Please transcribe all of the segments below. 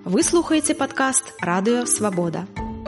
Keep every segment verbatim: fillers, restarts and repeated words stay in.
Вы слухаеце падкаст «Радыё Свабода».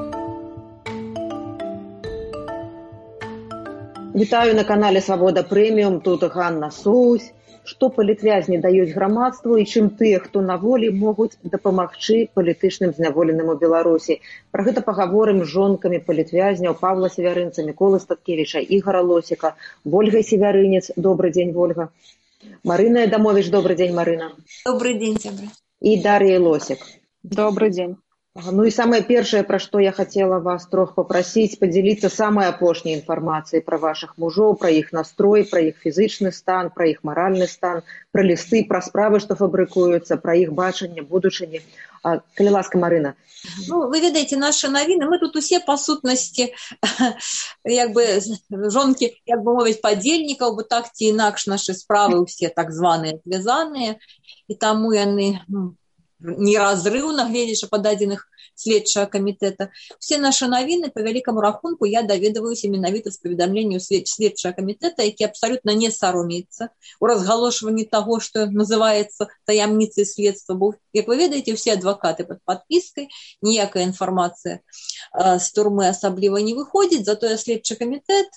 Вітаю на канале «Свабода Прэміум», тут Ганна Соусь. Што палітвязні даюць грамадству і чым тыя, хто на волі, могуць дапамагчы палітычным зняволеным у Беларусі. Пра гэта пагаворым з жонкамі палітвязняў Павла Севярынца, Міколы Статкевіча, Ігора Лосіка, Вольгай Севярынец. Добрый дзень, Вольга. Марына Адамович. Добрый дзень, Марына. Добрый дзень, сябры. І Дар'я Лосік. Добрый дзень. Ну і самае першае, пра што я хацела вас трох папрасіць, падзяліцца самай апошняй інфармацыяй пра вашых мужоў, пра іх настрой, пра іх фізычны стан, пра іх маральны стан, пра лісты, пра справы, што фабрыкуюцца, пра іх бачанне будучыні. А, калі ласка, Марына. Ну, вы ведаеце, нашы навіны, мы тут усе па сутнасці, як бы, жонкі, як бы мовіць, падзельнікаў, бо так ці інакш нашы справы ўсе так званыя звязаныя, і таму яны, ну, неразрыўна, гледзячы па дадзеных следчага камітэта. Усе нашы навіны, па вялікаму рахунку, я даведваюся менавіта з паведамленняў следчага камітэта, які абсалютна не саромеецца у разгалошванні таго, што называецца таямніцай следства. Бо, як вы ведаеце, усе адвакаты пад падпіскай, ніякая інфармацыя з турмы асабліва не выходзіць, затое следчы камітэт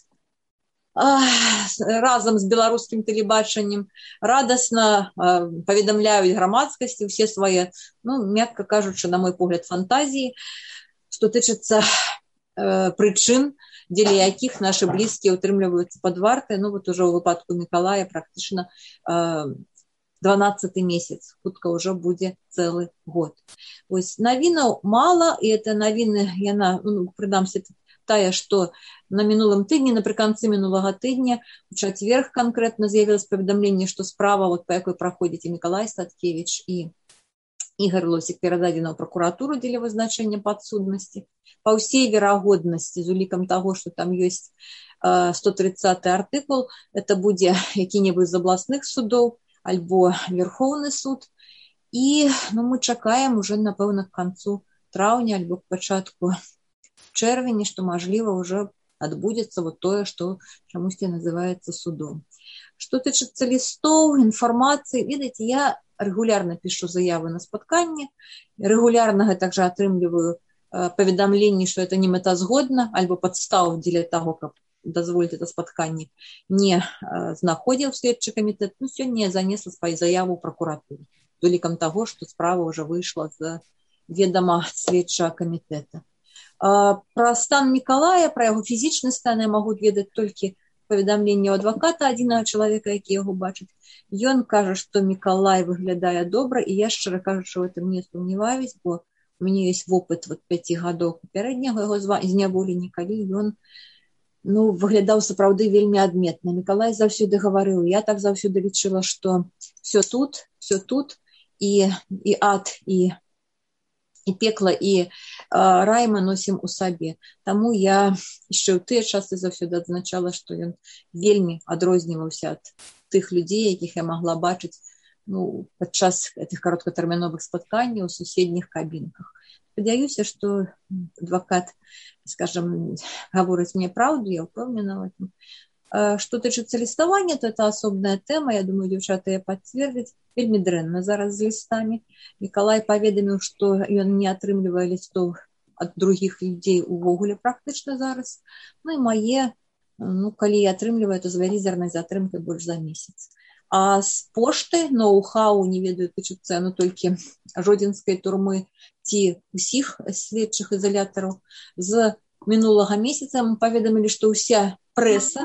разам з беларускім тэлебачаннем радасна паведамляюць грамадскасці ўсе свае, ну, мякка кажучы, на мой погляд, фантазіі, што тычыцца э, прычын, дзеля якіх нашы блізкія ўтрымліваюцца пад вартай. Ну, вот ужо ў выпадку Мікалая практычна э, дванаццаты месяц, хутка ўжо будзе цэлы год. Вось навінаў мала, і это навіны, яна, ну, прыдамся, тая, што на мінулым тыдні, напрыканцы мінулага тыдня, у чацверг канкрэтна з'явілася паведамленне, што справа, вот, па якой праходзіць і Мікалай Статкевіч, і Ігор Лосік перададзена ў пракуратуру дзеля вызначэння падсуднасці. Па ўсей верагоднасці, з улікам таго, што там ёсць э, сто трыццаты артыкул, это будзе які-небудзь з абласных судоў альбо Верхоўны суд. І, ну, мы чакаем уже, напэўна, к канцу траўня альбо к пачатку чэрвені, што, мажліва, ўжо адбудзецца вот тое, што чамусьці называецца судом. Што тычыцца лістоў, інфармацыі, ведаеце, я рэгулярна пішу заявы на спатканне, рэгулярна гэтак жа атрымліваю э, паведамленні, што это не мэтазгодна, альбо падстаў дзеля таго, каб дазволіць это спатканне, не э, знаходзіў следчы камітэт. Ну, сёння я занесла сваю заяву ў пракуратуру, з улікам таго, што справа ўжо выйшла з ведама следчага камітэта. Пра стан Мікалая, пра яго фізічны стан я магу ведаць толькі паведамленне адваката адзінага чалавека, які яго бачыць. Ён кажа, што Мікалай выглядае добра, і я, шчыра кажучы, в этом не сумняваюсь, бо у мяне ёсць вопыт вот пяці гадоў папярэдняга яго зняволення, калі ён, ну, выглядаў сапраўды вельмі адметна. Мікалай заўсёды гаварыў, я так заўсёды лічыла, што все тут, все тут, і, і ад, і і пекла, і э, рай мы носім у сабе. Таму я яшчэ ў тыя часы заўсёды адзначала, што ён вельмі адрозніваўся ад тых людзей, якіх я магла бачыць, ну, падчас гэтых кароткатэрміновых спатканняў у суседніх кабінках. Спадзяюся, што адвакат, скажам, гаворыць мне праўду, я ўпэўнена в этом. Што тычыцца ліставання, то это асобная тэма, я думаю, дзяўчаты я пацвердзяць, вельмі дрэнна зараз з лістамі. Мікалай паведаміў, што ён не атрымлівае лістоў ад другіх людзей увогуле практычна зараз. Ну і мае, ну, калі я атрымліваю, то з вялізарнай затрымкай больш за месяц. А з пошты, ноу-хау, не ведаю, тычыцца, ну, толькі жодзінскай турмы ці ўсіх следчых ізалятараў, з мінулага месяца мы паведамілі, што ўся прэса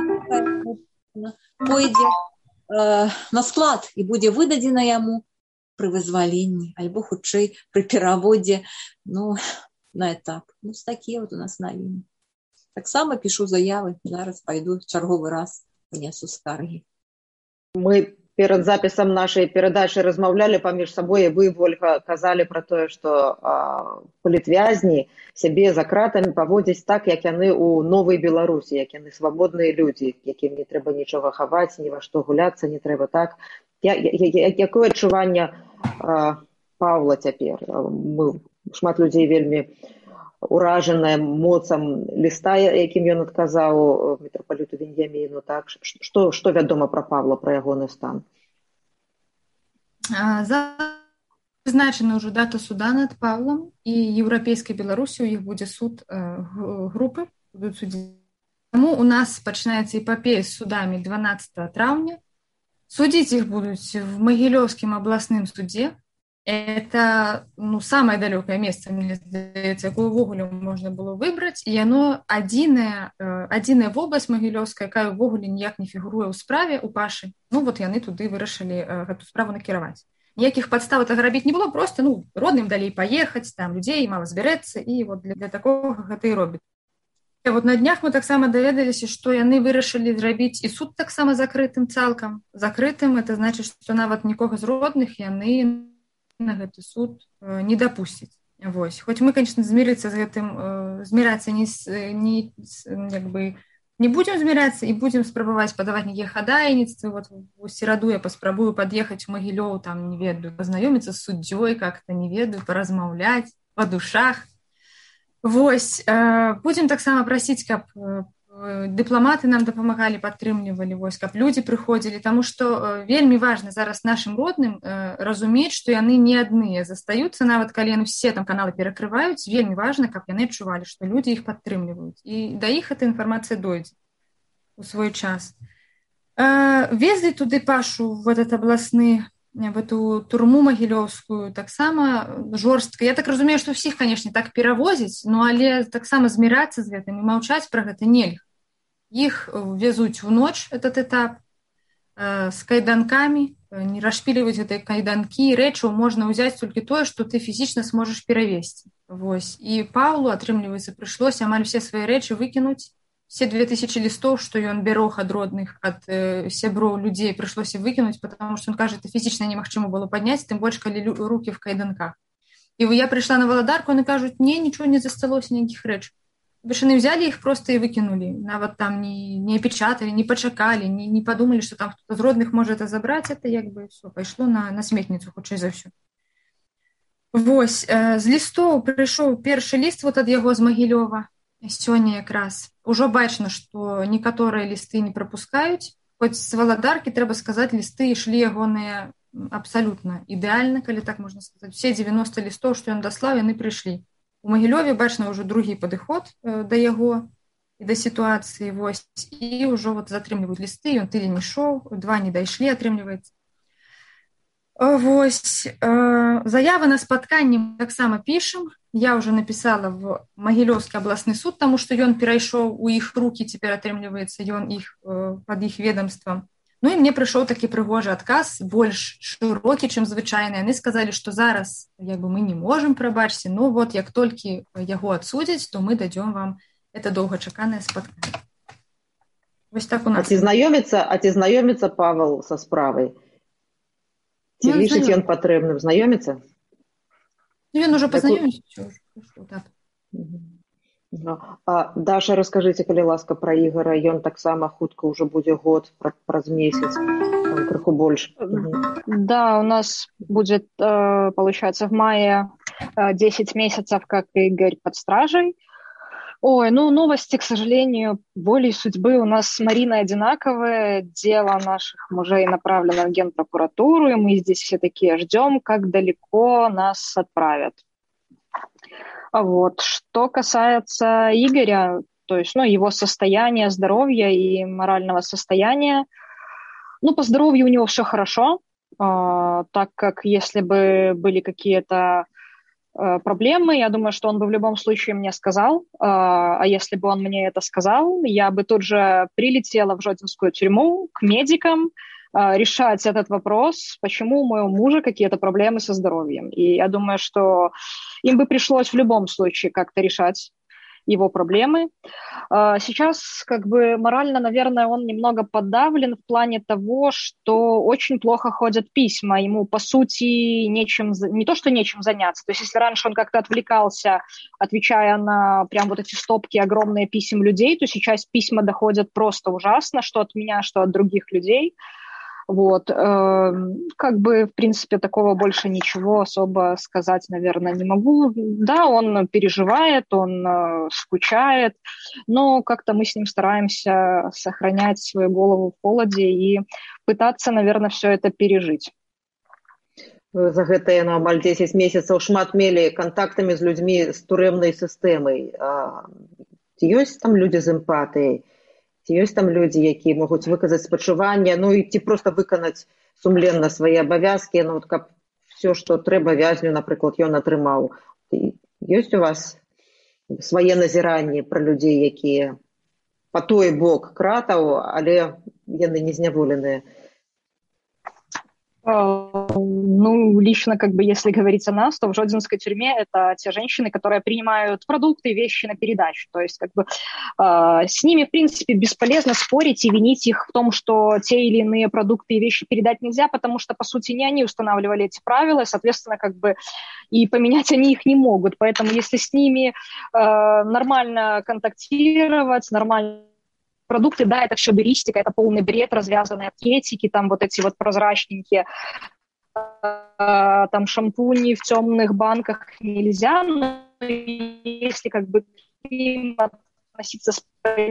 пойдзе э, на склад і будзе выдадзена яму пры вызваленні, альбо хутчэй пры пераводзе, ну, на этап. Ну, такія вот у нас навіны. Таксама пішу заявы, зараз пайду чарговы раз панесу скаргі. Мы перад запісам нашай перадачы размаўлялі паміж сабой, і вы, Вольга, казалі пра тое, што а, палітвязні сябе за кратамі паводзяць так, як яны ў новай Беларусі, як яны свабодныя людзі, якім не трэба нічога хаваць, ні ва што гуляцца не трэба так. Я, я, я, якое адчуванне а, Павла цяпер? Мы, шмат людзей вельмі уражаная моцам ліста, якім ён адказаў мітрапаліту Веньяміну, так? Што, што вядома пра Павла, пра ягоны стан? За Прызначана ўжо дата суда над Павлам, і еўрапейскай Беларусі ў іх будзе суд групы, будуць судзіць. Таму у нас пачынаецца эпапея з судамі дванаццатага траўня. Судзіць іх будуць в Магілёўскім абласным суде. Это ну, самае далёкае месца, мне здаецца, якое ўвогуле можна было выбраць. І яно адзіная, адзіная вобласць Магілёўская, якая ўвогуле ніяк не фігуруе ў справе ў Пашы. Ну вот яны туды вырашылі гэту справу накіраваць. Ніякіх падстав так рабіць не было, просто ну, родным далей паехаць, там людзей мала збярэцца, і вот для, для такога гэта і робіць. І вот на днях мы таксама даведаліся, што яны вырашылі зрабіць і суд таксама закрытым цалкам. Закрытым, это значыць, што нават нікога з родных яны на гэты суд не дапусцяць. Вось. Хоць мы, конечно, змірыцца з гэтым, змірацца не, не, як бы, не будем зміряцца і будем спрабаваць падаваць нейкія хадайніцтвы. Вот у сераду я паспрабую пад'ехаць у Магілёў, там, не ведаю, пазнаёміцца з суддзёй, как-то, не ведаю, паразмаўляць па душах. Вось, будем таксама прасіць, каб дыпламаты нам дапамагалі, падтрымлівалі, вось, каб людзі прыходзілі, таму што вельмі важна зараз нашым родным разумець, што яны не адныя застаюцца, нават калі яны все там каналы перакрываюць, вельмі важна, каб яны адчувалі, што людзі іх падтрымліваюць. І да іх эта інфармацыя дойдзе у свой час. Везлі туды Пашу в этот абласны, в эту турму магілёўскую, таксама жорстка. Я так разумею, што ўсіх, канешне, так перавозіць, но але таксама змірацца з гэтым і маўчаць пра гэта нельга. Іх везуць в ноч, этот этап, з кайданкамі, не расшпіліваць гэтыя кайданкі, рэчаў можна ўзяць толькі тое, што ты фізічна сможаш перавесці. Вось. І Паўлу, атрымліваецца, прыйшлося амаль усе свае рэчы выкінуць. Все две тысячи листов, что ён берог ад родных, ад э, сяброў людзей, прыйшлося выкінуць, потому что он кажа, это фізічна немагчыма было падняць, тым больш, калі рукі в кайданках. І я прыйшла на валадарку, яны кажуць, не, нічого не засталося, ніякіх рэчаў. Яны взяли их просто и выкинули. Нават там не, не опечатали, не почакали, не, не подумали, что там кто-то из родных может это забрать. Это как бы все, пошло на, на сметницу, хутчэй за все. Вось, э, з лістоў прыйшоў першы ліст вот ад яго з Магілёва. Сёння якраз. Ужо бачна, што некаторыя лісты не прапускаюць. Хоць з валадаркі, трэба сказаць, лісты ішлі ягоныя абсалютна ідэальна, калі так можна сказаць. Все девяносто лістоў, што ён даслаў, яны прыйшлі. У Магілёве бачна ўжо другі падыход да яго і да сітуацыі, вось, і ўжо вот затрымліваюць лісты, ён тыдзень ішоў, два не дайшлі, атрымліваецца. Вось, заявы на спатканні таксама пішам. Я ўжо напісала в Магілёўскі абласны суд, таму што ён перайшоў у іх рукі, цяпер атрымліваецца, ён іх пад іх ведамствам. Ну і мне прыйшоў такі прыгожы адказ, больш шырокі, чым звычайны. Яны сказалі, што зараз як бы, мы не можам, прабачце, но вот як толькі яго адсудзяць, то мы дадзём вам это доўгачаканае спатканне. Вось так у нас. А ці знаёміцца, а ці знаёміцца Павел са справай? Ці ну, лічыць ён патрэбным? Знаёміцца? Ну, ён ужо пазнаёміўся. Так. А, Даша, раскажыце, калі ласка, пра Ігора. Ён таксама хутка ўжо будзе год, праз месяц, там крыху больш. Да, у нас будет, получается, в мае десять месяцев, как Игорь под стражей. Ой, ну, новости, к сожалению, волей судьбы у нас с Мариной одинаковые. Дело наших мужей направлено в Генпрокуратуру, и мы здесь все такие ждем, как далеко нас отправят. Вот. Что касается Игоря, то есть, ну, его состояния, здоровья и морального состояния, ну, по здоровью у него все хорошо, э, так как если бы были какие-то э, проблемы, я думаю, что он бы в любом случае мне сказал, э, а если бы он мне это сказал, я бы тут же прилетела в Жодинскую тюрьму к медикам, э, решать этот вопрос, почему у моего мужа какие-то проблемы со здоровьем. И я думаю, что им бы пришлось в любом случае как-то решать его проблемы. Сейчас как бы морально, наверное, он немного подавлен в плане того, что очень плохо ходят письма. Ему, по сути, нечем, не то что нечем заняться. То есть если раньше он как-то отвлекался, отвечая на прям вот эти стопки огромные писем людей, то сейчас письма доходят просто ужасно, что от меня, что от других людей. Вот, э, как бы, в принципе, такого больше ничего особо сказать, наверное, не могу. Да, он переживает, он э, скучает, но как-то мы с ним стараемся сохранять свою голову в холоде и пытаться, наверное, все это пережить. За гэтыя ну, амаль дзесяць месяцаў шмат мелі кантактамі з людзьмі з турэмнай сістэмай. Ці ёсць там людзі з эмпатыяй? Ці ёсць там людзі, якія могуць выказаць спачуванне, ну і ці проста выканаць сумленна свае абавязкі, ну, каб все, што трэба вязню, напрыклад, ён атрымаў. Ёсць у вас свае назіранні пра людзей, якія па той бок кратаў, але яны не зняволеныя? Ну, лично, как бы, если говорить о нас, то в Жодзинской тюрьме это те женщины, которые принимают продукты и вещи на передачу. То есть, как бы, э, с ними, в принципе, бесполезно спорить и винить их в том, что те или иные продукты и вещи передать нельзя, потому что, по сути, не они устанавливали эти правила, и, соответственно, как бы, и поменять они их не могут. Поэтому, если с ними э, нормально контактировать, нормально продукты, да, это все беристика, это полный бред, развязанные от этики, там вот эти вот прозрачненькие, там шампуни в темных банках нельзя, но если как бы к ним относиться с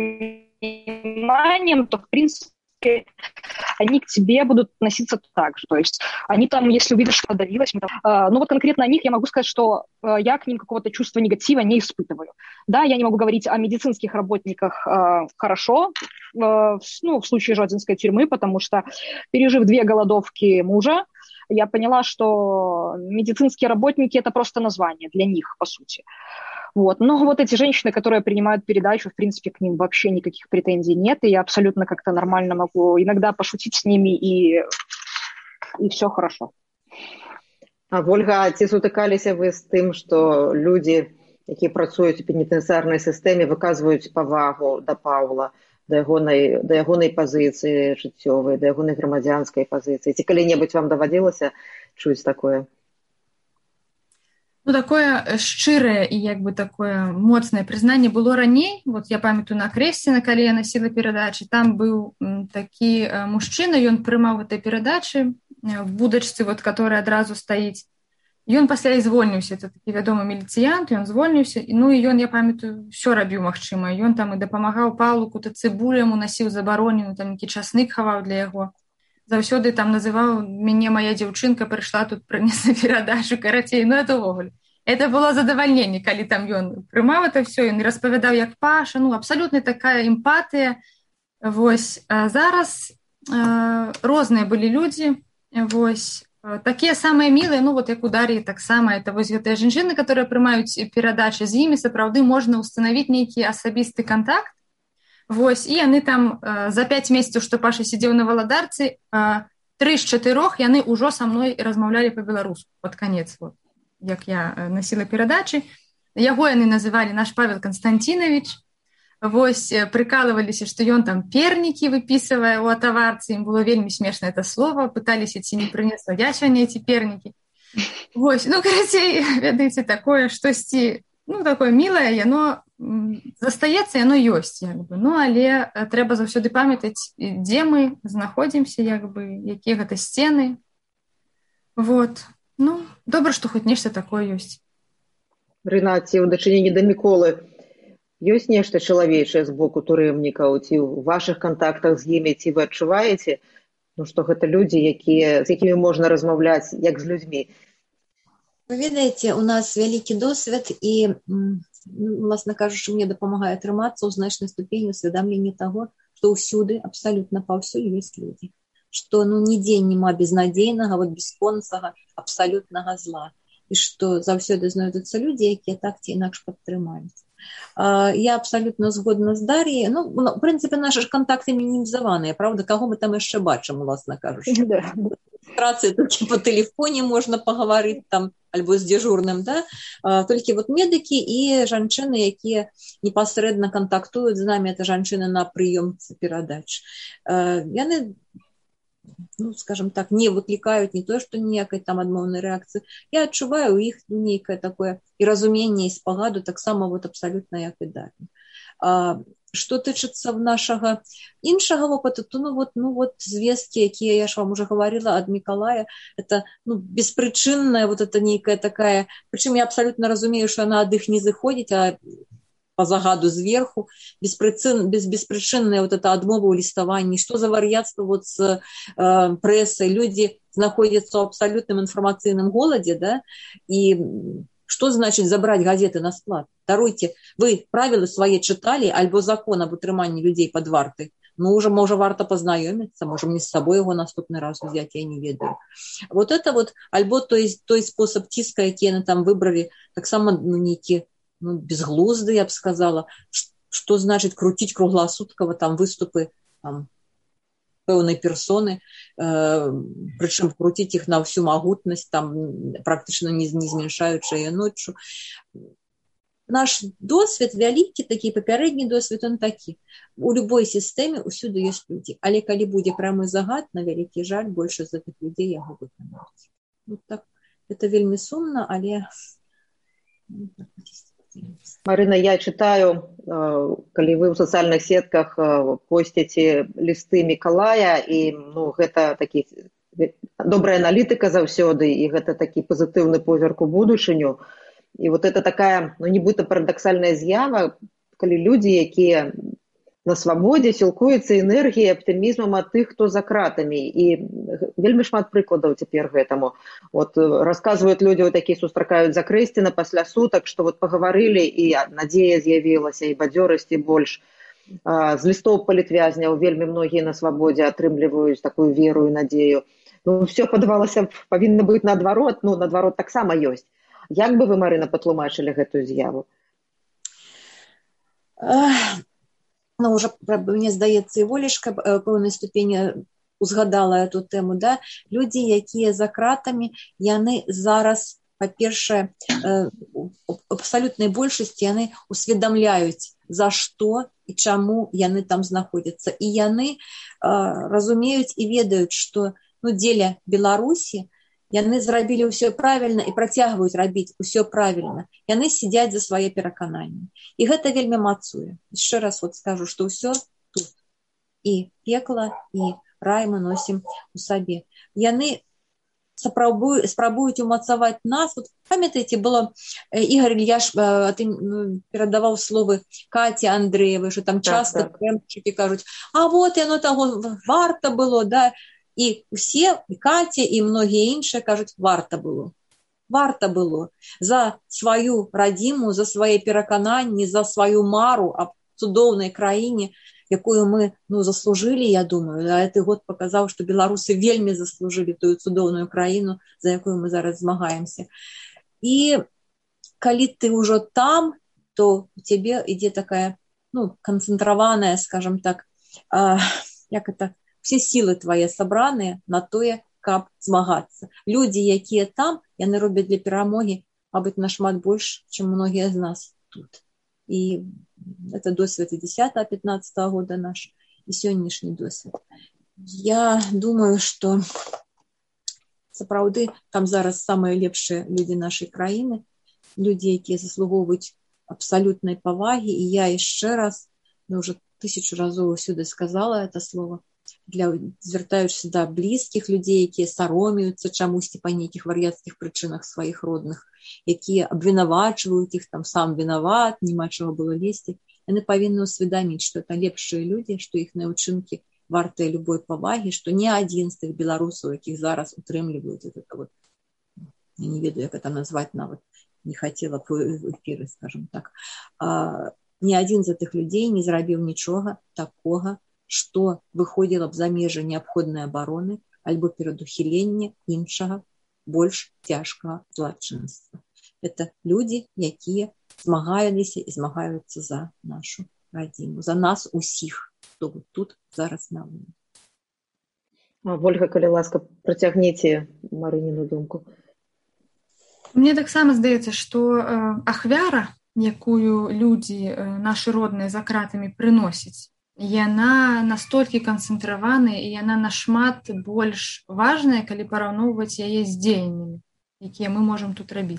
пониманием, то в принципе они к тебе будут относиться так же. То есть они там, если увидят, что подавилось, мы там, э, ну вот конкретно о них я могу сказать, что э, я к ним какого-то чувства негатива не испытываю. Да, я не могу говорить о медицинских работниках э, хорошо, э, ну, в случае Жодзинской тюрьмы, потому что, пережив две голодовки мужа, я поняла, что медицинские работники – это просто название для них, по сути. Вот. Но вот эти женщины, которые принимают передачу, в принципе, к ним вообще никаких претензий нет, и я абсолютно как-то нормально могу иногда пошутить с ними, и, и все хорошо. А, Ольга, ці сутыкаліся вы з тым, што людзі, якія працуюць у пенітэнцыярнай сістэме, выказваюць павагу да Паўла, да ягонай, да ягонай пазіцыі жыццёвай, да ягонай грамадзянскай пазіцыі? Ці калі-небудзь вам даводзілася чуць такое? Ну, такое шчырае і як бы такое моцнае прызнанне было раней. Вот я памятаю на Крэсціна, калі я насіла перадачы, там быў такі мужчына, ён прымаў гэтай перадачы в будачцы, вот, которая адразу стаіць. Ён пасля і звольніўся, это такі вядомы міліцыянт, ён звольніўся, ну і ён, я памятаю, ўсё рабіў магчыма. Ён там і дапамагаў Паўлу, кута цыбулю яму насіў забаронену, там які часнык хаваў для яго. Заўсёды там называў мяне моя дзяўчынка, прыйшла тут прынесла перадачу, карацей, ну это ўвогуле. Это было задавальненне, калі там ён прымаў это все, ён распавядаў як Паша, ну абсалютна такая эмпатыя. Вось, а зараз э, розныя былі людзі, вось, такія самыя мілыя, ну вот як у Дар'і таксама, это вось гэтыя жанчыны, которые прымаюць перадачы, з імі сапраўды можна ўстанавіць нейкі асабісты контакт. Вось, і яны там э, за пяць месяцаў, што Паша сидзеў на Валадарцы, э, тры з чатырох яны ўжо са мной размаўлялі па-беларуску пад канец, вот, як я э, насіла перадачы. Яго яны называлі наш Павел Константинович. Вось, э, прыкалываліся, што ён там пернікі выпісывае ў атаварцы, ім было вельмі смешна это слово, пыталіся, ці не прынесла я сёння эти пернікі. Вось, ну, карацей, ведаеце, такое штосьці, ну, такое мілае, яно застаецца, яно ёсць, як бы. Ну, але трэба заўсёды памятаць, дзе мы знаходзімся, як бы, якія гэта сцены. Вот. Ну, добра, што хоць нешта такое ёсць. Рынаці, у дачыненні да Міколы ёсць нешта чалавечае з боку турэмнікаў, ці ў вашых кантактах з імі, ці вы адчуваеце, ну, што гэта людзі, якія, з якімі можна размаўляць, як з людзьмі? Вы ведаеце, у нас вялікі досвед, і, власна кажучы, мне дапамагае атрымацца ў значнай ступені усведамлення таго, што ўсюды, абсалютна паўсюль ёсць людзі. Што, ну, нідзе няма безнадзейнага, вот бясконцага, абсалютнага зла. І што заўсёды знойдуцца людзі, якія так ці інакш падтрымаюць. Я абсалютна згодна з Дар'яй. Ну, в прынцыпе, нашы ж контакты мінімізаваныя, правда? Каго мы там яшчэ бачым, уласна кажучы? Рацыі толькі па тэлефоне можна пагаварыць там, альбо з дзежурным, да? Толькі вот медыкі і жанчыны, якія непасрэдна кантактуюць з намі, это жанчыны на прыёмцы перадач. Яны, ну, скажем так, не выклікаюць не то, што ніякай там адмоўнай рэакцыі. Я адчуваю ў іх нейкае такое і разуменне, і спагаду, таксама вот абсалютна як і Дар'я. Што тычыцца нашага іншага вопыту, то ну вот, ну вот звесткі, якія я ж вам уже говорила ад Мікалая, это ну, беспрычынная вот это нейкая такая, прычым я абсалютна разумею, што яна ад іх не зыходзіць, а по загаду зверху, беспричин, без, беспричинная вот эта отмова у листований, что за варьятство вот с э, прессой, люди находятся в абсолютном информационном голоде, да, и что значит забрать газеты на склад? Даруйте, вы правила свои читали, альбо закон об утрыманні людей под вартой? Ну, уже, може, варто познайомиться, може, мне с собой его наступный раз взять, я не ведаю. Вот это вот, альбо той, той способ тиска, який они там выбрали, так само, ну, некие, ну, безглузды, я бы сказала, что значит крутить круглосутково там выступы, там, пэўнай персоны, э, причем крутить их на всю могутность, там, практично не, не зменшаючи ее ночью. Наш досвід, вялікі, такі папярэдні досвід, он такі. У любой сістэме ўсюды ёсць людзі. Але калі будзе прамы загад, на вялікі жаль, больше з гэтых людзей яго выканаюць. Вот так. Это вельмі сумна, але... Марына, я читаю, калі вы ў сацыяльных сетках посціце лісты Мікалая, і, ну, гэта такі добрая аналітыка заўсёды, і гэта такі пазітыўны позірк у будучыню. І вот это такая, ну, нібыта парадаксальная з'ява, калі людзі, якія на свабодзе, сілкуюцца энергіяй, аптымізмам ад тых, хто за кратамі. І вельмі шмат прыкладаў цяпер гэтаму. Вот расказваюць людзі, якія сустракаюць Закрэсціна пасля сутак, што вот пагаварылі, і надзея з'явілася, і бадзёрасць, і больш. З лістоў палітвязняў вельмі многія на свабодзе атрымліваюць такую веру і надзею. Ну, все падавалася, павінна быць наадварот, ну, наадварот таксама ёсць. Як бы вы, Марына, патлумачылі гэтую з'яву? Ну, уже, мне здаецца, і Волешка пэўнай ступені узгадала эту тэму, да? Людзі, якія за кратамі, яны зараз, па-першае, абсалютнай большасці яны усведамляюць, за што і чаму яны там знаходзяцца. І яны разумеюць і ведаюць, што, ну, дзеля Беларусі яны зрабілі ўсё правільна і працягваюць рабіць ўсё правільна. Яны сядзяць за свае перакананні. І гэта вельмі мацуе. Яшчэ раз вот скажу, што ўсё тут. І пекла, і рай мы носім у сабе. Яны спрабуюць, спрабуюць умацаваць нас. Вот, памятаеце, было Ігор Ільяш перадаваў словы Каці Андрэевай, што там часта прэмчыкі кажуць, а вот яно таго варта было, да. І усе, і Катя, і многія іншыя кажуць, варта было. Варта было. За сваю радзіму, за свае перакананні, за сваю мару аб цудоўнай краіне, якую мы, ну, заслужылі, я думаю. А гэты год паказаў, што беларусы вельмі заслужылі тую цудоўную краіну, за якую мы зараз змагаемся. І калі ты ўжо там, то у цябе ідзе такая, ну, канцэнтраваная, скажем так, а, як это, все сілы твае сабраныя на тое, каб змагацца. Людзі, якія там, яны робяць для перамогі, мабыць, нашмат больш, чым многія з нас тут. І это досвед і дзесятага пятнаццатага года наш, і сённяшні досвед. Я думаю, што сапраўды там зараз самыя лепшыя людзі нашай краіны, людзі, якія заслугоўваюць абсалютнай павагі, і я яшчэ раз, ну, уже тысячу разоў сюды сказала это слово, для звяртаючыся да блізкіх людзей, якія саромеюцца чамусьці па нейкіх вар'яцкіх прычынах сваіх родных, якія абвінавачваюць іх, там сам вінават, няма чаго было лезці, яны павінны ўсведаміць, што это лепшыя людзі, што іхныя ўчынкі вартыя любой павагі, што ні адзін з тых беларусаў, якіх зараз утрымліваюць это вот, я не ведаю, як это назваць нават, не хацела в эфіры, скажем так, а, ні адзін з тых людзей не зрабіў нічога такога, што выходзіла б за межы неабходнай абароны альбо перадухілення іншага, больш цяжкага злачынства. Это людзі, якія змагаліся і змагаюцца за нашу радзіму, за нас усіх, хто тут зараз на вуліцы. Вольга, калі ласка, працягніце Марыніну думку. Мне таксама здаецца, што э, ахвяра, якую людзі, э, нашы родныя за кратамі прыносяць, яна настолькі канцэнтраваная і яна нашмат больш важная, калі параўноўваць яе з дзеяннямі, якія мы можам тут рабіць.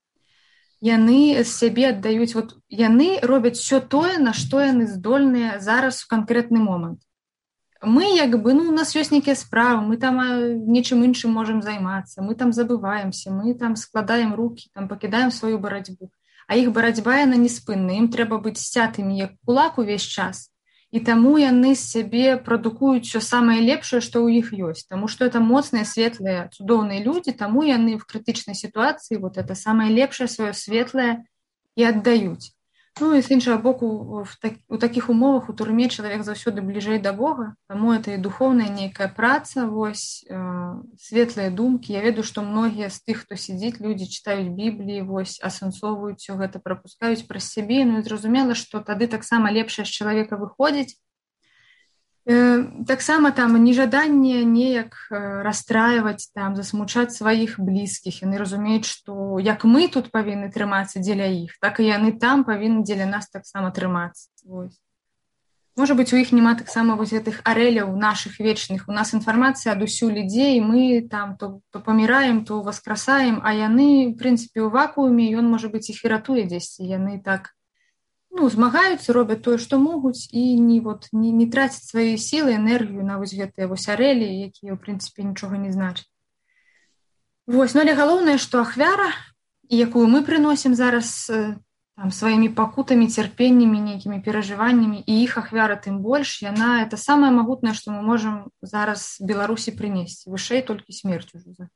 Яны з сябе аддаюць, вот, яны робяць все тое, на што яны здольныя зараз у канкрэтны момант. Мы, як бы, ну, у нас ёсць нейкія справы, мы там нечым іншым можам займацца, мы там забываемся, мы там складаем рукі, там пакідаем сваю барацьбу. а іх барацьба яна неспынная, ім трэба быць сцятымі як кулак увесь час. І таму яны з сябе прадукуюць ўсё самае лепшае, што ў іх ёсць. Таму што это моцныя, светлыя, цудоўныя людзі, таму яны в крытычнай сітуацыі вот это самае лепшае сваё светлае і аддаюць. Ну і з іншага боку, в так, у такіх умовах у турме чалавек заўсёды бліжэй да Бога, таму это і духоўная нейкая праца, вось, э, светлыя думкі. Я ведаю, што многія з тых, хто сидзіць, людзі чытаюць Бібліі, вось, асэнсоўваюць усё гэта, прапускаюць праз сябе, ну і зразумела, што тады таксама лепшае з чалавека выходзіць. Э, таксама там нежаданне неяк расстраиваць, там, засмучаць сваіх блізкіх. Яны разумеюць, што як мы тут павінны трымацца дзеля іх, так і яны там павінны дзеля нас таксама трымацца. Вось. Можа быць, у іх няма таксама вось гэтых арэляў нашых вечных. У нас інфармацыя адусюль ідзе, і мы там то, то паміраем, то васкрасаем, а яны, в прынцыпе, у вакууме, ён, можа быць, іх і ратуе дзесьці. Яны так ну, змагаюцца, робяць тое, што могуць, і не, вот, не, не трацяць свае сілы, энергію на вось гэтыя вось арэлі, якія, ў прынцыпе, нічога не значаць. Вось, ну, але галоўнае, што ахвяра, якую мы прыносім зараз там, сваімі пакутамі, цярпеннямі, нейкімі перажываннямі, і іх ахвяра тым больш, яна, это самае магутнае, што мы можам зараз Беларусі прынесці. Вышэй толькі смерць ужо.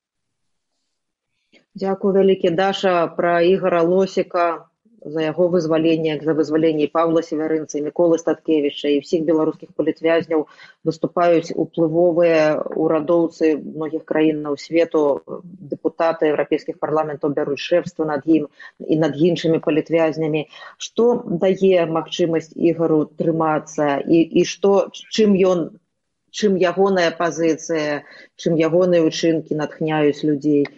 Дзякую вялікі, Даша, пра Ігора Лосіка, за яго вызваленне, за вызваленне Павла Севярынца, Міколы Статкевіча і ўсіх беларускіх палітвязняў выступаюць уплывовыя урадоўцы многіх краінаў свету, дэпутаты еўрапейскіх парламентаў бяруць шэфства над ім і над іншымі палітвязнямі. Што дае магчымасць Ігору трымацца і, і што, чым ён, чым ягоная пазіцыя, чым ягоныя ўчынкі натхняюць людзей?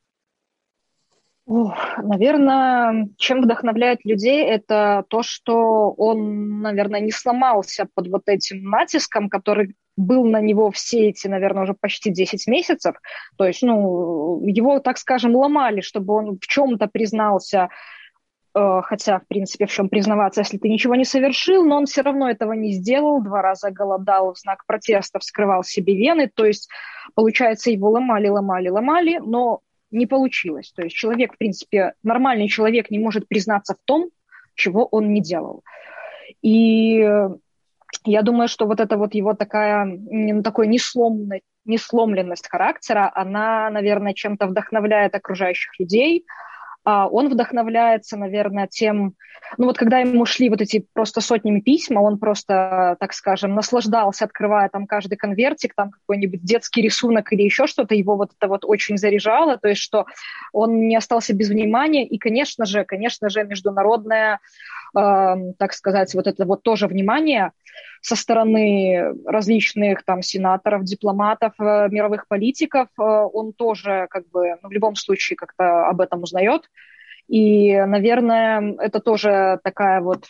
Ох, наверное, чем вдохновляет людей, это то, что он, наверное, не сломался под вот этим натиском, который был на него все эти, наверное, уже почти десять месяцев. То есть, ну, его, так скажем, ломали, чтобы он в чем-то признался, э, хотя, в принципе, в чем признаваться, если ты ничего не совершил, но он все равно этого не сделал, два раза голодал в знак протеста, вскрывал себе вены. То есть, получается, его ломали, ломали, ломали, но не получилось. То есть человек, в принципе, нормальный человек не может признаться в том, чего он не делал. И я думаю, что вот эта вот его такая, такой несломленность, несломленность характера, она, наверное, чем-то вдохновляет окружающих людей. Он вдохновляется, наверное, тем... Ну вот когда ему шли вот эти просто сотнями письма, он просто, так скажем, наслаждался, открывая там каждый конвертик, там какой-нибудь детский рисунок или еще что-то, его вот это вот очень заряжало, то есть что он не остался без внимания. И, конечно же, конечно же, международное, э, так сказать, вот это вот тоже внимание со стороны различных там сенаторов, дипломатов, э, мировых политиков, э, он тоже как бы ну, в любом случае как-то об этом узнает. И, наверное, это тоже такая вот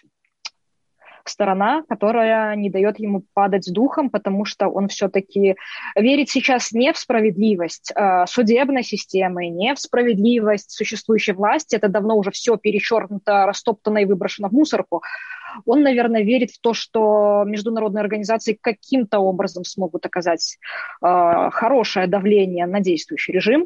сторона, которая не дает ему падать с духом, потому что он все-таки верит сейчас не в справедливость э, судебной системы, не в справедливость существующей власти, это давно уже все перечеркнуто, растоптано и выброшено в мусорку. Он, наверное, верит в то, что международные организации каким-то образом смогут оказать э, хорошее давление на действующий режим,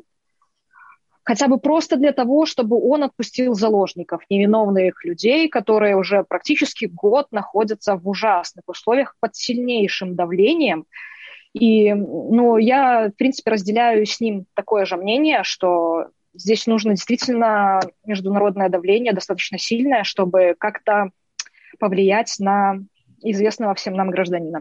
хотя бы просто для того, чтобы он отпустил заложников, невиновных людей, которые уже практически год находятся в ужасных условиях под сильнейшим давлением. И ну, я, в принципе, разделяю с ним такое же мнение, что здесь нужно действительно международное давление достаточно сильное, чтобы как-то повлиять на известного всем нам гражданина.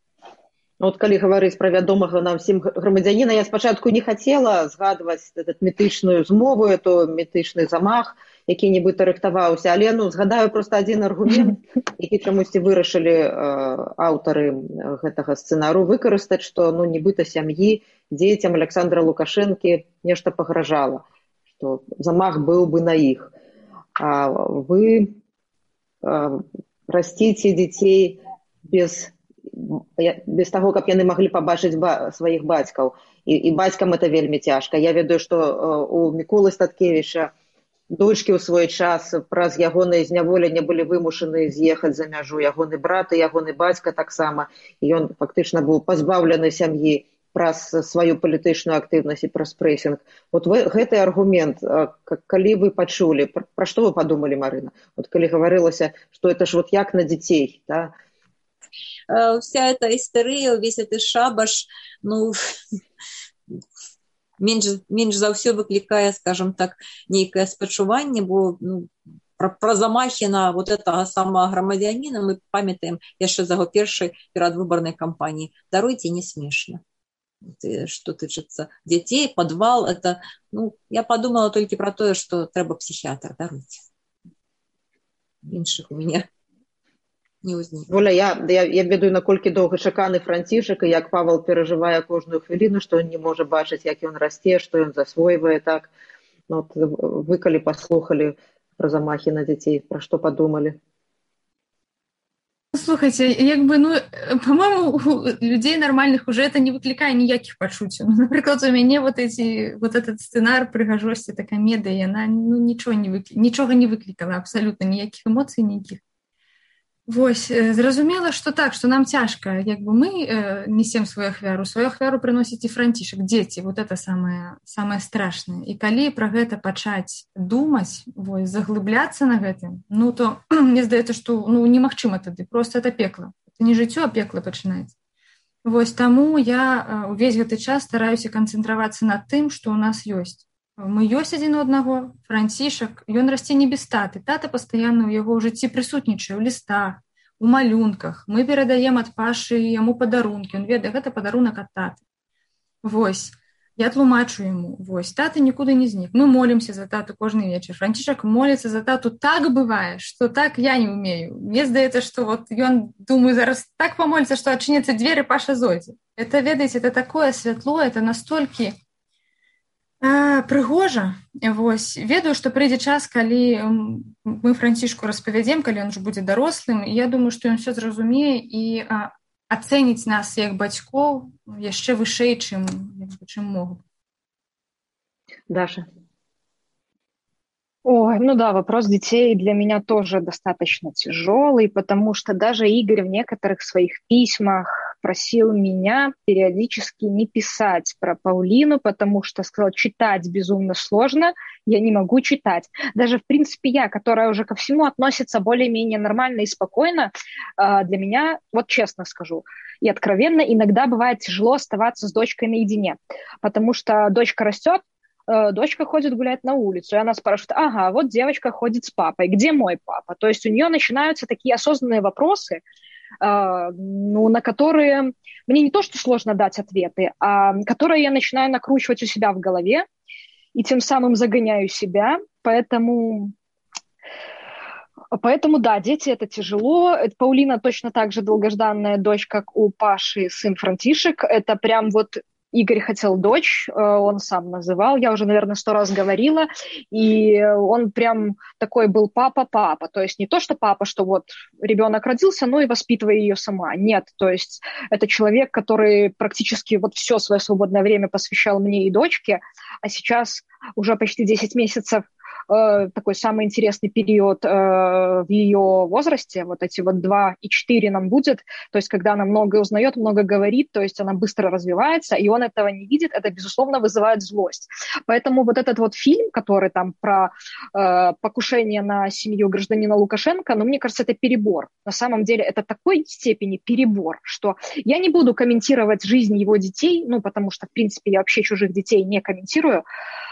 От калі гаварыць пра вядомага нам всім грамадзяніна, я спачатку не хацела згадваць этот мітычную змову, то мітычны замах, які нібыта рыхтаваўся, але ну, згадаю проста адзін аргумент, які чамусьці вырашылі э, аўтары гэтага сцэнару выкарыстаць, што ну, нібыта сям'і, дзецям Александра Лукашэнкі нешта пагражала, што замах быў бы на іх. А вы э, расціце дзяцей без... без таго, каб яны маглі пабачыць ба- сваіх бацькаў. І, і бацькам это вельмі цяжка. Я ведаю, што э, у Міколы Статкевіча дочкі ў свой час праз ягонае зняволенне былі вымушаны з'ехаць за мяжу. Ягоны брат і ягоны бацька таксама. І ён фактычна быў пазбаўлены сям'і праз сваю палітычную актыўнасць і праз прэсінг. Вот вы, гэты аргумент, калі вы пачулі, пра, пра што вы падумалі, Марына? Вот калі гаварылася, што это ж вот як на дзяцей, да? Вся эта истерия, весь этот шабаш, ну, меньше, меньше за все выкликае, скажем так, некое спачуванне, бо ну, про, про замахи на вот этого самого громадянина мы памятаем еще за его першей передвыборной кампании. Даруйте, не смешно. Что тычется детей, подвал, это, ну, я подумала только про то, что треба психиатр, даруйте. Іншых у меня не ўзнік. Воля, я, я, я ведаю, наколькі доўгачаканы Францішак, і як Павел перажывае кожную хвіліну, што ён не можа бачыць, як ён расце, што ён засвойвае, так. Ну, вы калі паслухалі про замахи на дзяцей, пра што падумалі? Слухайте, як бы, ну, по-моему, у людей нормальных уже это не выкликае ніякіх пачуццяў. Ну, напрыклад, у мяне вот эти, вот этот сцэнар прыгажосць, эта камедыя, яна ну, нічого не выкли... нічога не выклікала, абсалютна ніякіх эмоцый, ніякіх. Вось, зразумела, што так, што нам цяжка, як бы мы э, несем сваю ахвяру, сваю ахвяру прыносіць і Францішак, дзеці, вот это самае, самае страшнае. І калі пра гэта пачаць думаць, вось, заглыбляцца на гэтым, ну, то мне здаецца, што ну, немагчыма тады, просто это пекла. Это не жыццё, а пекла пачынаецца. Вось, таму я увесь гэты час стараюся канцэнтравацца на тым, што ў нас ёсць. Мы ёсць адзін у аднаго, Францішак, ён расце не без таты. Тата пастаянна ў яго ў жыцці прысутнічае, у лістах, у малюнках. Мы перадаем ад Пашы яму падарункі. Ён ведае, гэта падарунак ад таты. Вось, я тлумачу яму. Вось, таты нікуды не знік. Мы молімся за тату кожны вечар. Францішак моліцца за тату. Так бывае, што так я не ўмею. Мне здаецца, што вот ён, думаю, зараз так памоліцца, што адчыняцца дзверы, Паша зойдзе. Это, ведаеце, это такое святло, это настолькі А, прыгожа. Вось, ведаю, што прыйдзе час, калі мы Францішку распавядзем, калі ён уже будзе дарослым, і я думаю, што ён все зразумее і а, ацэніць нас як бацькоў яшчэ вышэй, чым, чым могу. Даша. Ой, ну да, вопрос детей для меня тоже достаточно тяжелый, потому что даже Игорь в некоторых своих письмах просил меня периодически не писать про Паулину, потому что сказал, читать безумно сложно, я не могу читать. Даже, в принципе, я, которая уже ко всему относится более-менее нормально и спокойно, для меня, вот честно скажу, и откровенно, иногда бывает тяжело оставаться с дочкой наедине, потому что дочка растет, дочка ходит гулять на улицу, и она спрашивает, ага, вот девочка ходит с папой, где мой папа? То есть у нее начинаются такие осознанные вопросы, ну, на которые мне не то, что сложно дать ответы, а которые я начинаю накручивать у себя в голове, и тем самым загоняю себя, поэтому... Поэтому, да, дети — это тяжело. Паулина точно так же долгожданная дочь, как у Паши сын Франтишек. Это прям вот Игорь хотел дочь, он сам называл, я уже, наверное, сто раз говорила, и он прям такой был папа-папа, то есть не то, что папа, что вот ребенок родился, ну и воспитывай ее сама, нет, то есть это человек, который практически вот все свое свободное время посвящал мне и дочке, а сейчас уже почти десять месяцев такой самый интересный период э, в ее возрасте, вот эти вот два и четыре нам будет, то есть когда она много узнает, много говорит, то есть она быстро развивается, и он этого не видит, это, безусловно, вызывает злость. Поэтому вот этот вот фильм, который там про э, покушение на семью гражданина Лукашенко, ну, мне кажется, это перебор. На самом деле это такой степени перебор, что я не буду комментировать жизнь его детей, ну, потому что, в принципе, я вообще чужих детей не комментирую,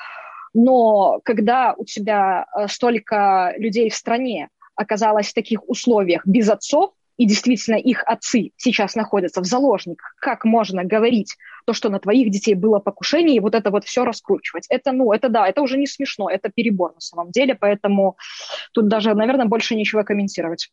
но когда у тебя столько людей в стране оказалось в таких условиях без отцов, и действительно их отцы сейчас находятся в заложниках, как можно говорить то, что на твоих детей было покушение, и вот это вот все раскручивать? Это, ну, это да, это уже не смешно, это перебор на самом деле, поэтому тут даже, наверное, больше ничего комментировать.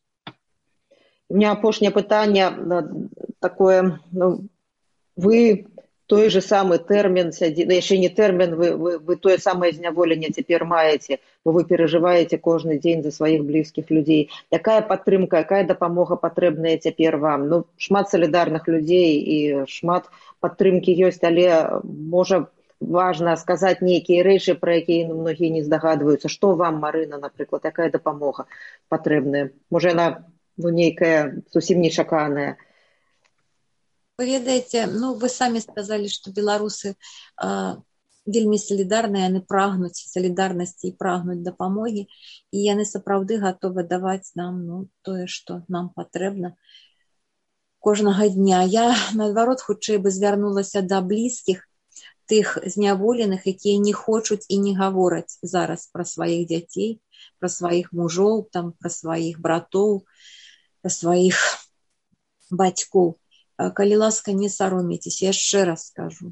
У меня апошняе пытанне такое, ну, вы... той же самый тэрмін, ну, яшчэ не тэрмін, вы, вы, вы тое самае зняволенне цяпер маеце, бо вы перажываеце кожны дзень за сваіх блізкіх людзей. Якая падтрымка, якая дапамога патрэбная цяпер вам? Ну, шмат салідарных людзей і шмат падтрымкі ёсць, але можа важна сказаць нейкія рэчы, пра якія ну, многія не здагадваюцца. Што вам, Марына, напрыклад, якая дапамога патрэбная? Можа, яна ну, нейкая зусім нечаканая? Вы ведаеце, ну, вы самі сказалі, што беларусы а, вельмі салідарныя, яны прагнуць салідарнасці і прагнуць дапамогі, і яны сапраўды гатовы даваць нам ну, тое, што нам патрэбна кожнага дня. Я, наадварот, хутчэй бы звярнулася да блізкіх, тых зняволеных, якія не хочуць і не гавораць зараз пра сваіх дзяцей, пра сваіх мужоў, там, пра сваіх братоў, пра сваіх бацькоў. Калі ласка, не саромейцеся, яшчэ раз скажу.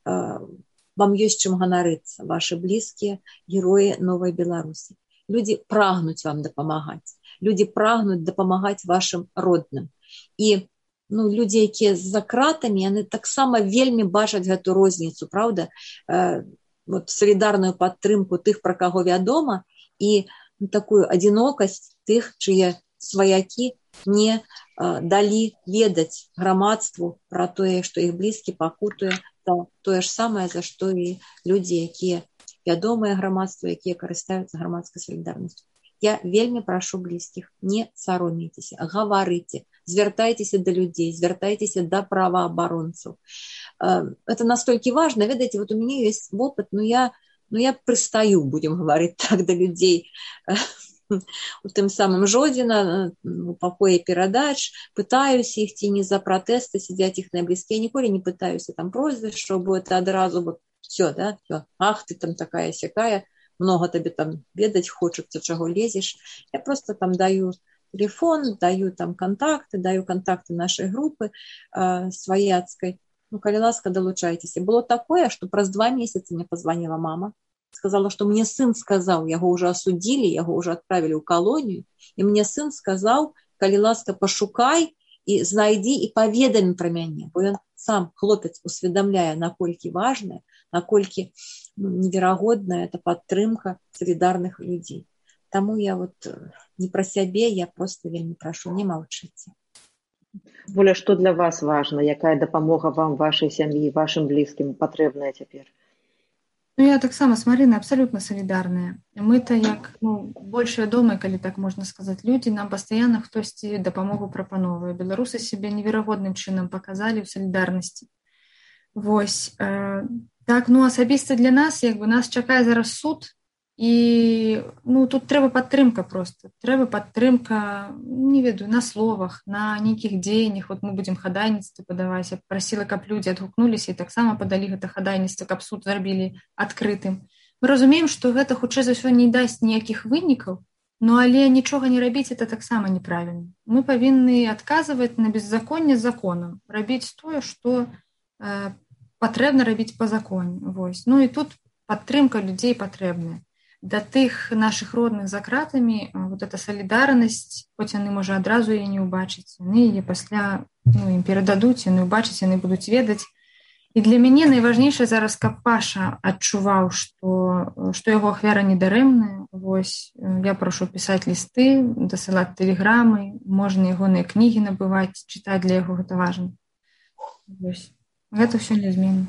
Вам ёсць чым ганарыцца, вашы блізкія героі Новай Беларусі. Людзі прагнуць вам дапамагаць. Людзі прагнуць дапамагаць вашым родным. І ну, людзі, якія за кратамі, яны таксама вельмі бачаць гэту розніцу, правда? Э, вот, салідарную падтрымку тых, пра каго вядома, і ну, такую адзінокасць тых, чые сваякі не э, далі ведаць грамадству пра тое, што іх блізкі пакутуе, то тое ж самае, за што і людзі, якія вядомыя грамадству, якія карыстаюцца грамадскай салідарнасцю. Я вельмі прашу блізкіх, не саромейцеся, гаварыце, звяртайцеся да людзей, звяртайцеся да праваабаронцаў. Э, это настолькі важна, ведаеце, вот у мяне ёсць вопыт, но я, но я прыстаю, будем гаварыць так, да людзей, у тым самым Жодзіна, у пакоі перадач, пытаюся іх, ці не за пратэсты сядзяць іх найблізкія, ніколі не пытаюся там прозвішча, бо это адразу, вот, все, да, все, ах, ты там такая сякая, много табе там ведаць хочацца, чаго лезеш. Я просто там даю телефон, даю там контакты, даю контакты нашай групы э, сваяцкай. Ну, калі ласка, далучайцеся. Было такое, што праз два месяцы мне позвонила мама, сказала, што мне сын сказаў, яго ўжо асудзілі, яго ўжо адправілі ў калонію, і мне сын сказаў, калі ласка, пашукай і знайдзі і паведамі пра мяне, бо ён сам, хлопец, усведамляе, наколькі важная, наколькі ну, неверагодная эта падтрымка салідарных людзей. Таму я вот не пра сябе, я просто вельмі прашу, не маўчыце. Воля, што для вас важна? Якая дапамога вам, вашай сям'і, вашым блізкім патрэбная цяпер? Ну, я таксама з Марынай абсалютна салідарная. Мы-то як ну, больш вядомыя, калі так можна сказаць, людзі, нам пастаянна хтосьці дапамогу прапановвае. Беларусы сябе неверагодным чынам паказалі ў салідарнасці. Вось. Э, так, ну, асабіста для нас, як бы нас чакае зараз суд, і ну, тут трэба падтрымка проста. Трэба падтрымка, не ведаю, на словах, на нейкіх дзеяннях. Вот мы будзем хадайніцтва падаваць. Я прасіла, каб людзі адгукнуліся і таксама падалі гэта хадайніцтва, каб суд зрабілі адкрытым. Мы разумеем, што гэта хутчэй за ўсё не дасць ніякіх вынікаў, но але нічога не рабіць это таксама неправільна. Мы павінны адказваць на беззаконне законам, рабіць тое, што э, патрэбна рабіць па законе. Вось. Ну і тут падтрымка людзей патрэбная. Да тых нашых родных за кратамі вот эта салідарнасць, хоць яны, можа, адразу яе не ўбачыць, яны яе пасля ну, ім перададуць, яны ўбачыць, яны будуць ведаць. І для мяне найважнейшае зараз, каб Паша адчуваў, што, што яго ахвяра недарэмная. Вось, я прашу пісаць лісты, дасылаць тэлеграмы, можна ягоныя кнігі набываць, чытаць, для яго гэта важна. Вось. Гэта ўсё нязменна.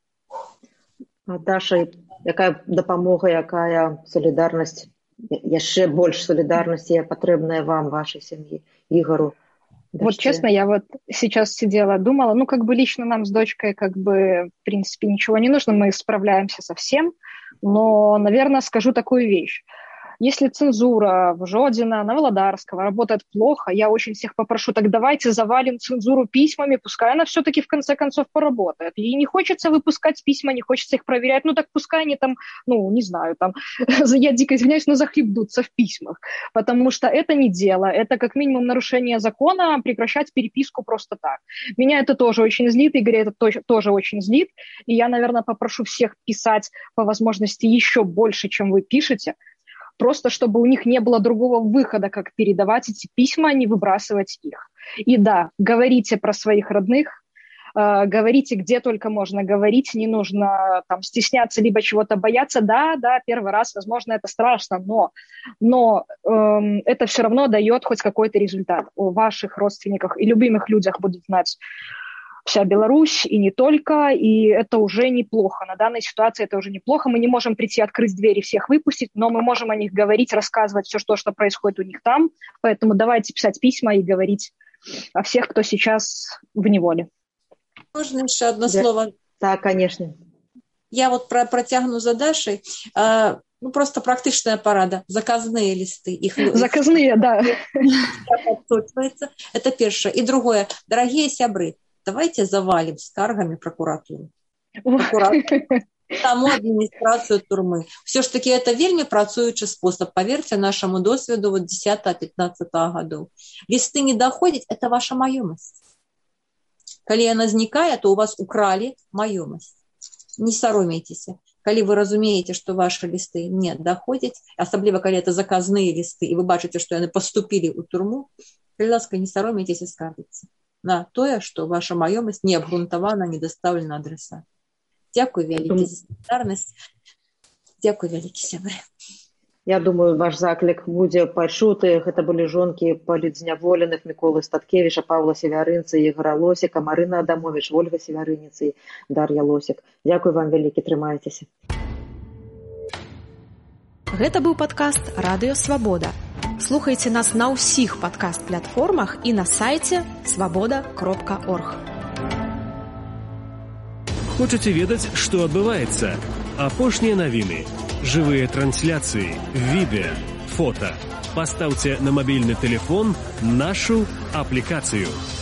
Даша, якая дапамога, якая солідарнасць, яшчэ больш солідарнасці патрэбная вам, вашей семье, Игору? Вот честно, я вот сейчас сидела, думала, ну как бы лично нам с дочкой как бы в принципе ничего не нужно, мы справляемся со всем, но, наверное, скажу такую вещь. Если цензура в Жодзина, на Володарского работает плохо, я очень всех попрошу, так давайте завалим цензуру письмами, пускай она все-таки в конце концов поработает. Ей не хочется выпускать письма, не хочется их проверять, ну так пускай они там, ну не знаю, там, я дико извиняюсь, но захлебнутся в письмах, потому что это не дело, это как минимум нарушение закона, прекращать переписку просто так. Меня это тоже очень злит, Игорь это тоже, тоже очень злит, и я, наверное, попрошу всех писать по возможности еще больше, чем вы пишете, просто чтобы у них не было другого выхода, как передавать эти письма, а не выбрасывать их. И да, говорите про своих родных, э, говорите, где только можно говорить, не нужно там стесняться, либо чего-то бояться. Да, да, первый раз, возможно, это страшно, но, но э, это все равно дает хоть какой-то результат. О ваших родственниках и любимых людях будет знать вся Беларусь, и не только, и это уже неплохо. На данной ситуации это уже неплохо. Мы не можем прийти, открыть двери, всех выпустить, но мы можем о них говорить, рассказывать все, что, что происходит у них там. Поэтому давайте писать письма и говорить о всех, кто сейчас в неволе. Можно еще одно да. слово? Да, конечно. Я вот про, протягну за Дашей. А, ну, просто практичная порада. Заказные листы. Их, Заказные, их, да. Это первое. И другое. Дорогие сябры, давайте завалим скаргами прокуратуру. Прокуратуру. Саму администрацию турмы. Все ж таки это вельми працуючий способ. Поверьте нашему досвіду вот десятого-пятнадцатого годов. Листы не доходят, это ваша маёмость. Коли она возникает, то у вас украли маёмость. Не соромейтесь. Коли вы разумеете, что ваши листы не доходят, особливо, коли это заказные листы, и вы бачите, что они поступили у турму, коли ласка, не соромейтесь и скаржитесь на то, что ваша маёмость не обґрунтована, не доставлена на адреса. Дякую, вялікі, за солідарність. Дякую, вялікі сябры. Я думаю, ваш заклик будзе пачуты. Гэта былі жонкі палітзняволеных Міколы Статкевіча, Павла Севярынца, Ігора Лосіка, Марына Адамович, Ольга Севярыніца і Дар'я Лосік. Дякую вам вялікі, трымайцеся. Гэта быў падкаст «Радыё Свабода». Слухайце нас на ўсіх падкаст-платформах і на сайце свабода кропка орг. Хочаце ведаць, што адбываецца? Апошнія навіны, жывыя трансляцыі, відэа, фота. Пастаўце на мабільны тэлефон нашу аплікацыю.